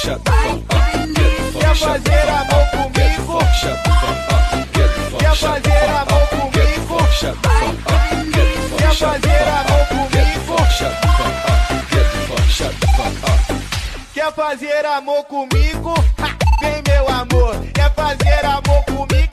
shut the fuck up. Get the fuck, shut the fuck up. Get the fuck, shut the fuck up. Get the fuck, shut the fuck up. Get the fuck, shut the fuck up. Get the fuck, shut the fuck up. Get the fuck, shut the fuck up. Get the fuck, shut the fuck up. Quer fazer amor comigo? Ha, vem meu amor. Quer fazer amor comigo?